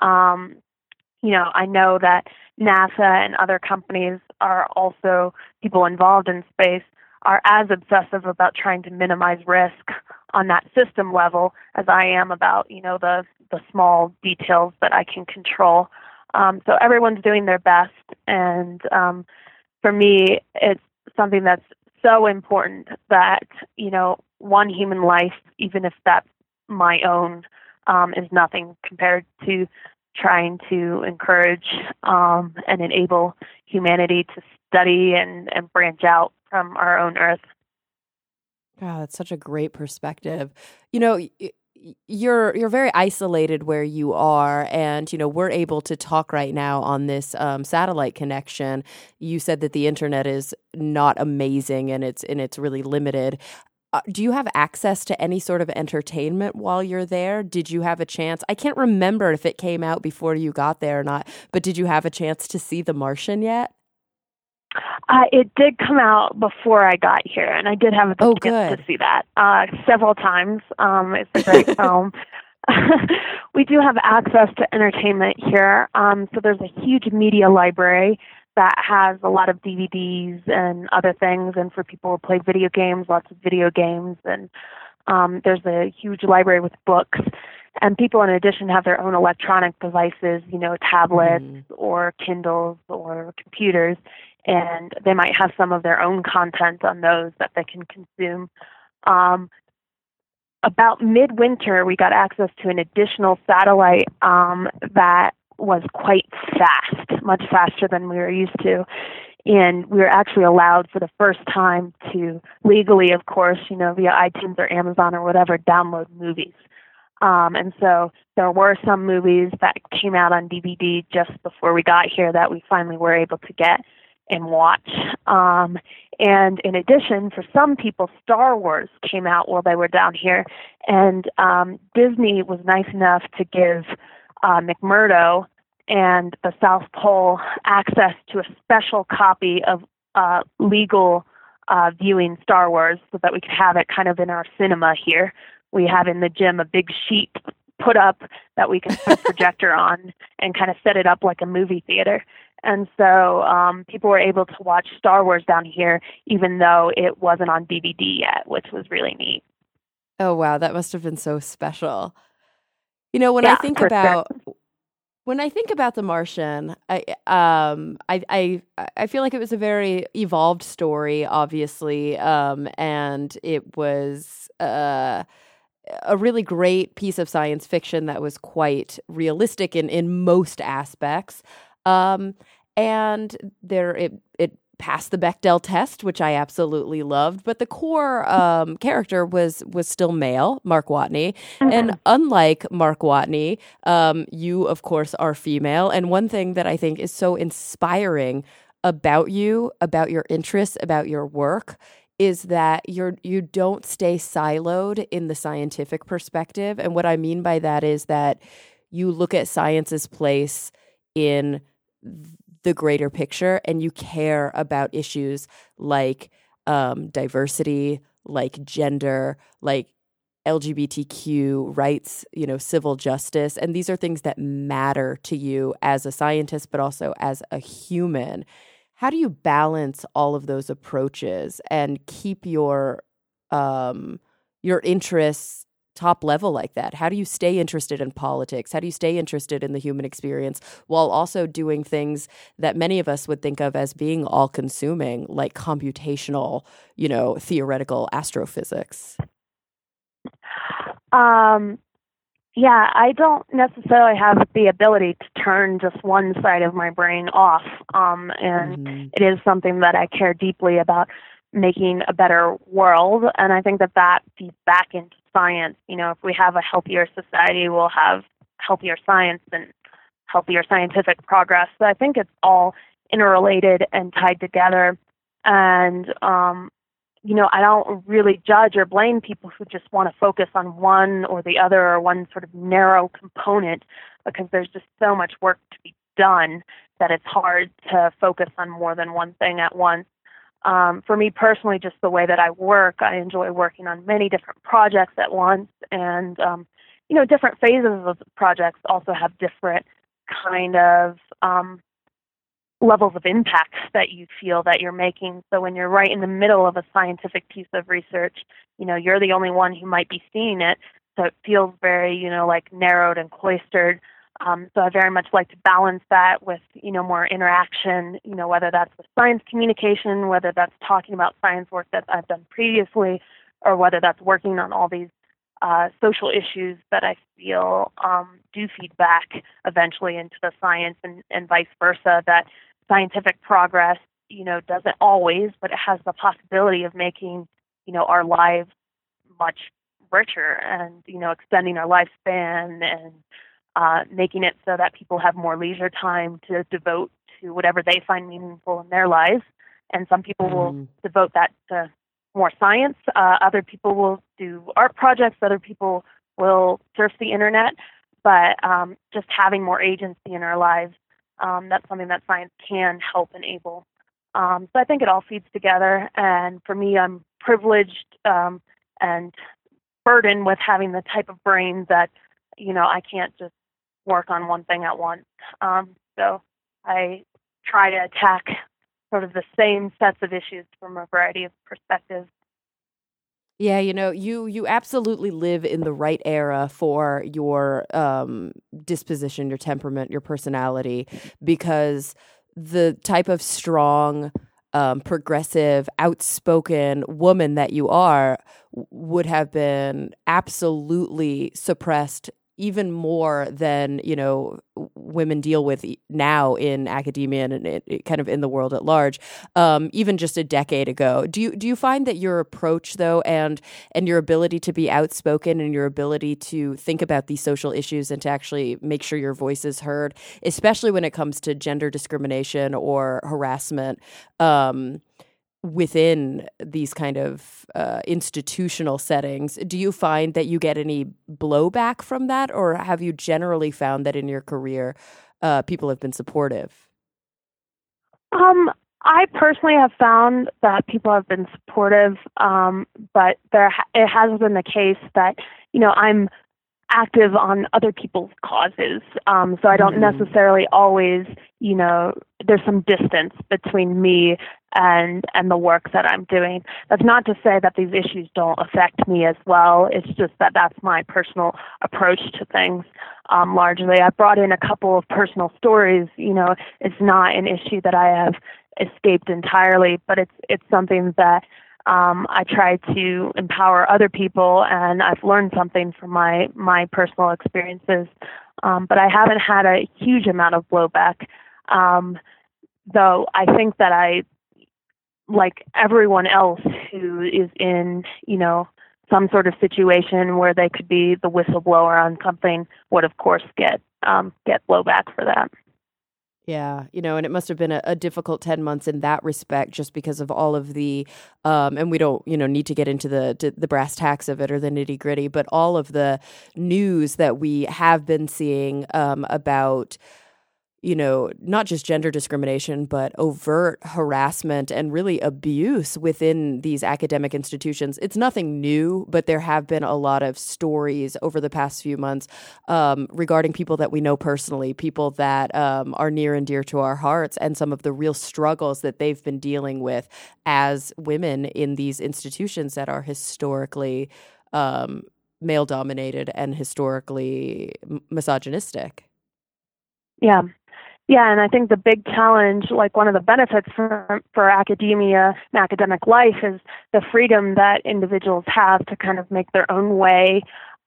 I know that NASA and other companies are also, people involved in space are as obsessive about trying to minimize risk on that system level as I am about, the small details that I can control. So everyone's doing their best, and for me, it's something that's so important that, one human life, even if that's my own, is nothing compared to trying to encourage and enable humanity to study and branch out from our own Earth. Wow, that's such a great perspective. You're very isolated where you are, and we're able to talk right now on this satellite connection. You said that the internet is not amazing and it's really limited. Do you have access to any sort of entertainment while you're there? Did you have a chance? I can't remember if it came out before you got there or not, but did you have a chance to see The Martian yet? It did come out before I got here, and I did have a chance to see that several times. It's a great film. We do have access to entertainment here. So there's a huge media library that has a lot of DVDs and other things, and for people who play video games, lots of video games, and there's a huge library with books. And people, in addition, have their own electronic devices, tablets or Kindles or computers, and they might have some of their own content on those that they can consume. About midwinter, we got access to an additional satellite that was quite fast, much faster than we were used to. And we were actually allowed for the first time to legally, of course, via iTunes or Amazon or whatever, download movies. And so there were some movies that came out on DVD just before we got here that we finally were able to get and watch. And in addition, for some people, Star Wars came out while they were down here. And Disney was nice enough to give McMurdo and the South Pole access to a special copy of legal viewing Star Wars so that we could have it kind of in our cinema here. We have in the gym a big sheet put up that we can put a projector on and kind of set it up like a movie theater. And so people were able to watch Star Wars down here, even though it wasn't on DVD yet, which was really neat. Oh, wow. That must have been so special. When I think about When I think about The Martian, I feel like it was a very evolved story, obviously, and it was a really great piece of science fiction that was quite realistic in most aspects. Um, and it passed the Bechdel test, which I absolutely loved. But the core character was still male, Mark Watney. And unlike Mark Watney, you, of course, are female. And one thing that I think is so inspiring about you, about your interests, about your work, is that you don't stay siloed in the scientific perspective. And what I mean by that is that you look at science's place in the greater picture, and you care about issues like diversity, like gender, like LGBTQ rights, civil justice. And these are things that matter to you as a scientist, but also as a human. How do you balance all of those approaches and keep your interests top level like that? How do you stay interested in politics? How do you stay interested in the human experience while also doing things that many of us would think of as being all-consuming, like computational, theoretical astrophysics? Yeah, I don't necessarily have the ability to turn just one side of my brain off. And it is something that I care deeply about, making a better world. And I think that feeds back into science. If we have a healthier society, we'll have healthier science and healthier scientific progress. So I think it's all interrelated and tied together. And, I don't really judge or blame people who just want to focus on one or the other or one sort of narrow component, because there's just so much work to be done that it's hard to focus on more than one thing at once. For me personally, just the way that I work, I enjoy working on many different projects at once. And, different phases of the projects also have different kind of levels of impact that you feel that you're making. So when you're right in the middle of a scientific piece of research, you're the only one who might be seeing it. So it feels very, like narrowed and cloistered. So I very much like to balance that with, more interaction, whether that's with science communication, whether that's talking about science work that I've done previously, or whether that's working on all these social issues that I feel do feed back eventually into the science, and vice versa, that scientific progress, doesn't always, but it has the possibility of making, our lives much richer and, extending our lifespan and making it so that people have more leisure time to devote to whatever they find meaningful in their lives. And some people will devote that to more science. Other people will do art projects. Other people will surf the internet. But just having more agency in our lives, that's something that science can help enable. So I think it all feeds together. And for me, I'm privileged and burdened with having the type of brain that, I can't just work on one thing at once. So I try to attack sort of the same sets of issues from a variety of perspectives. Yeah, you absolutely live in the right era for your disposition, your temperament, your personality, because the type of strong, progressive, outspoken woman that you are would have been absolutely suppressed even more than, women deal with now in academia and kind of in the world at large, even just a decade ago. Do you find that your approach, though, and your ability to be outspoken and your ability to think about these social issues and to actually make sure your voice is heard, especially when it comes to gender discrimination or harassment, within these kind of institutional settings, do you find that you get any blowback from that, or have you generally found that in your career people have been supportive? I personally have found that people have been supportive, but it has been the case that, I'm active on other people's causes. So I don't necessarily always, there's some distance between me and the work that I'm doing. That's not to say that these issues don't affect me as well. It's just that that's my personal approach to things. Largely, I brought in a couple of personal stories. It's not an issue that I have escaped entirely, but it's something that I try to empower other people, and I've learned something from my personal experiences. But I haven't had a huge amount of blowback, though I think that I, like everyone else who is in, some sort of situation where they could be the whistleblower on something, would of course get blowback for that. Yeah, and it must have been a difficult 10 months in that respect, just because of all of the, and we don't, need to get into the brass tacks of it or the nitty gritty, but all of the news that we have been seeing about, not just gender discrimination, but overt harassment and really abuse within these academic institutions. It's nothing new, but there have been a lot of stories over the past few months regarding people that we know personally, people that are near and dear to our hearts, and some of the real struggles that they've been dealing with as women in these institutions that are historically male-dominated and historically misogynistic. Yeah. Yeah, and I think the big challenge, like one of the benefits for academia and academic life, is the freedom that individuals have to kind of make their own way,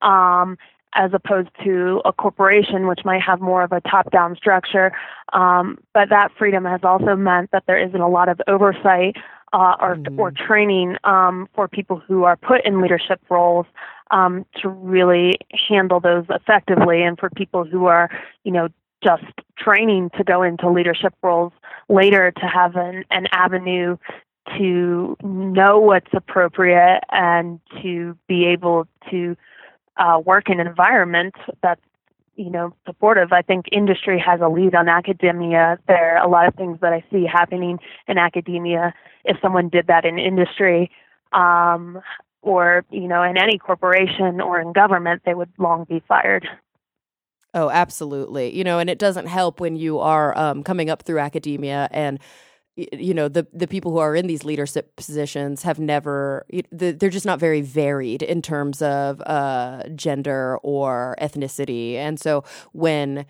as opposed to a corporation, which might have more of a top-down structure. But that freedom has also meant that there isn't a lot of oversight or training for people who are put in leadership roles to really handle those effectively, and for people who are, just training to go into leadership roles later to have an avenue to know what's appropriate and to be able to work in an environment that's, supportive. I think industry has a lead on academia. There are a lot of things that I see happening in academia. If someone did that in industry, or, in any corporation or in government, they would long be fired. Oh, absolutely. And it doesn't help when you are coming up through academia and, the people who are in these leadership positions have never, they're just not very varied in terms of gender or ethnicity. And so when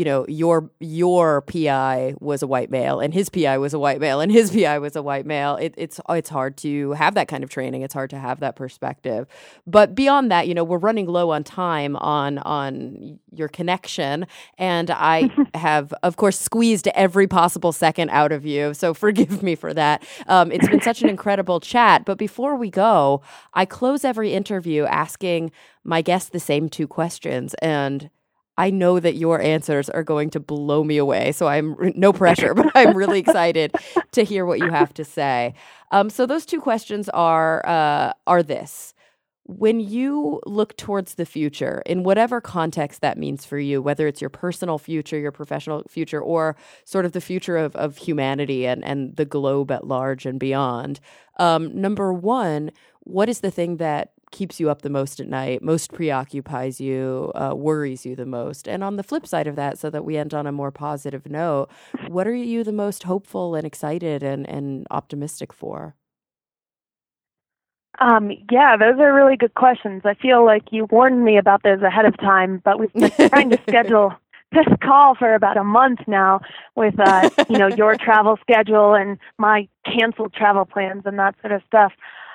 your PI was a white male and his PI was a white male and his PI was a white male, it's hard to have that kind of training. It's hard to have that perspective. But beyond that, we're running low on time on your connection, and I have, of course, squeezed every possible second out of you. So forgive me for that. It's been such an incredible chat. But before we go, I close every interview asking my guests the same two questions, and I know that your answers are going to blow me away, so I'm no pressure, but I'm really excited to hear what you have to say. So those two questions are this. When you look towards the future, in whatever context that means for you, whether it's your personal future, your professional future, or sort of the future of humanity and the globe at large and beyond, number one, what is the thing that keeps you up the most at night, most preoccupies you, worries you the most? And on the flip side of that, so that we end on a more positive note, what are you the most hopeful and excited and optimistic for? Yeah, those are really good questions. I feel like you warned me about those ahead of time, but we've been trying to schedule this call for about a month now with, your travel schedule and my canceled travel plans and that sort of stuff.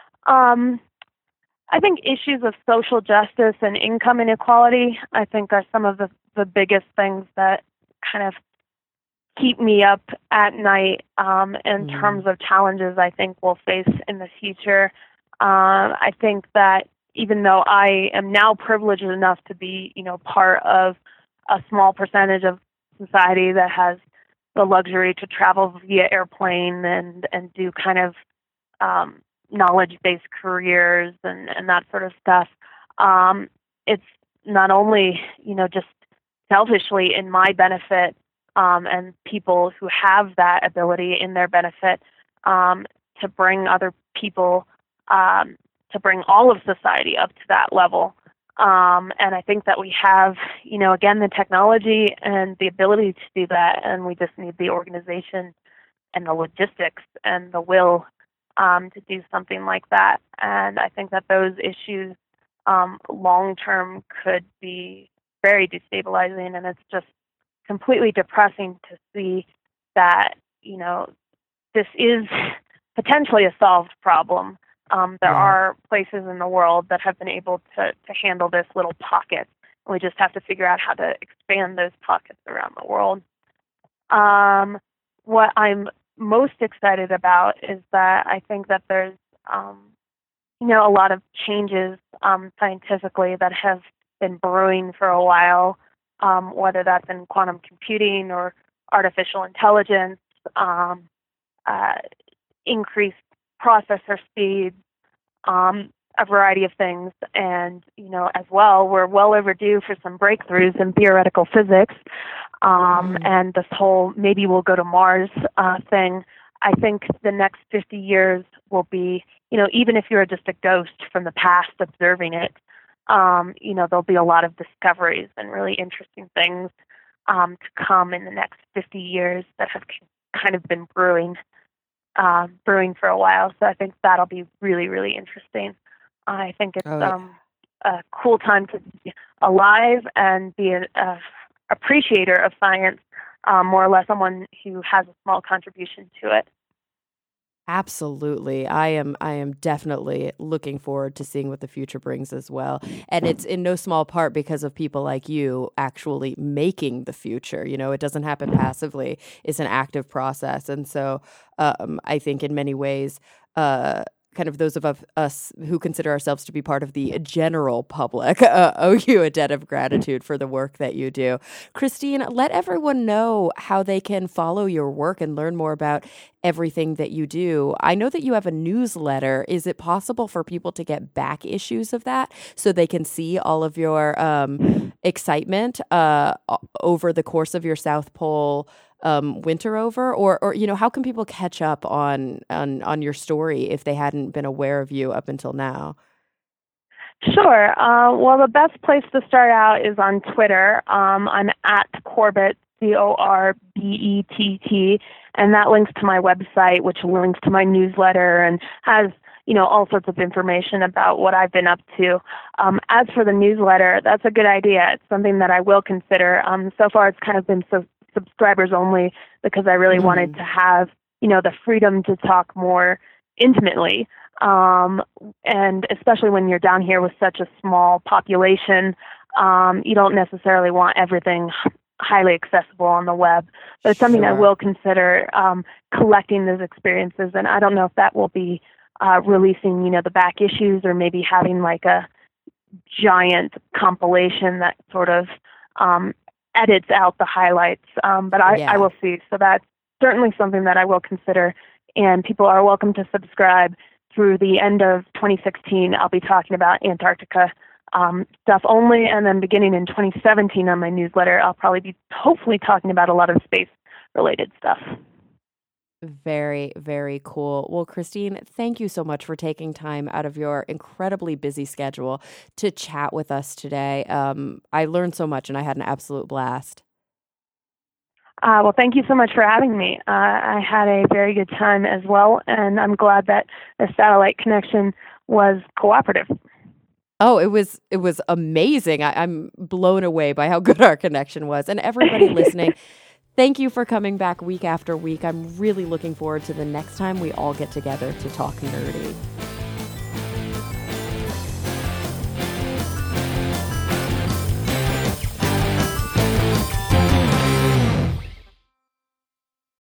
I think issues of social justice and income inequality, I think, are some of the biggest things that kind of keep me up at night in terms of challenges I think we'll face in the future. I think that even though I am now privileged enough to be, part of a small percentage of society that has the luxury to travel via airplane and do kind of knowledge-based careers and that sort of stuff. It's not only, just selfishly in my benefit and people who have that ability in their benefit to bring other people, to bring all of society up to that level. And I think that we have, again, the technology and the ability to do that, and we just need the organization and the logistics and the will to do something like that. And I think that those issues long term could be very destabilizing, and it's just completely depressing to see that, this is potentially a solved problem. There are places in the world that have been able to handle this little pocket. We just have to figure out how to expand those pockets around the world. What I'm most excited about is that I think that there's, a lot of changes scientifically that have been brewing for a while, whether that's in quantum computing or artificial intelligence, increased processor speeds, a variety of things. And, as well, we're well overdue for some breakthroughs in theoretical physics. And this whole maybe we'll go to Mars thing. I think the next 50 years will be, even if you're just a ghost from the past observing it, there'll be a lot of discoveries and really interesting things to come in the next 50 years that have kind of been brewing for a while. So I think that'll be really, really interesting. I think it's a cool time to be alive and be an appreciator of science, more or less someone who has a small contribution to it. Absolutely. I am definitely looking forward to seeing what the future brings as well. And it's in no small part because of people like you actually making the future. It doesn't happen passively. It's an active process. And so I think in many ways, kind of those of us who consider ourselves to be part of the general public owe you a debt of gratitude for the work that you do. Christine, let everyone know how they can follow your work and learn more about everything that you do. I know that you have a newsletter. Is it possible for people to get back issues of that so they can see all of your excitement over the course of your South Pole winter over, or how can people catch up on your story if they hadn't been aware of you up until now? Sure. Well, the best place to start out is on Twitter. I'm at Corbett, Corbett, and that links to my website, which links to my newsletter and has all sorts of information about what I've been up to. As for the newsletter, that's a good idea. It's something that I will consider. So far, it's kind of been subscribers only because I really wanted to have, the freedom to talk more intimately. And especially when you're down here with such a small population, you don't necessarily want everything highly accessible on the web. But it's something I will consider collecting those experiences. And I don't know if that will be releasing, the back issues or maybe having like a giant compilation that sort of edits out the highlights, but I will see. So that's certainly something that I will consider, and people are welcome to subscribe. Through the end of 2016, I'll be talking about Antarctica stuff only, and then beginning in 2017 on my newsletter, I'll probably be hopefully talking about a lot of space-related stuff. Very, very cool. Well, Christine, thank you so much for taking time out of your incredibly busy schedule to chat with us today. I learned so much and I had an absolute blast. Well, thank you so much for having me. I had a very good time as well, and I'm glad that the satellite connection was cooperative. Oh, it was amazing. I'm blown away by how good our connection was. And everybody listening, thank you for coming back week after week. I'm really looking forward to the next time we all get together to talk nerdy.